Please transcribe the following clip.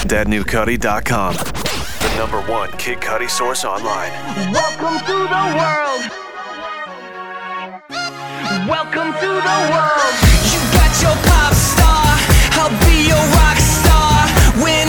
ThatNewCuddy.com. The #1 Kid Cudi source online. Welcome to the world. Welcome to the world. You got your pop star, I'll be your rock star. When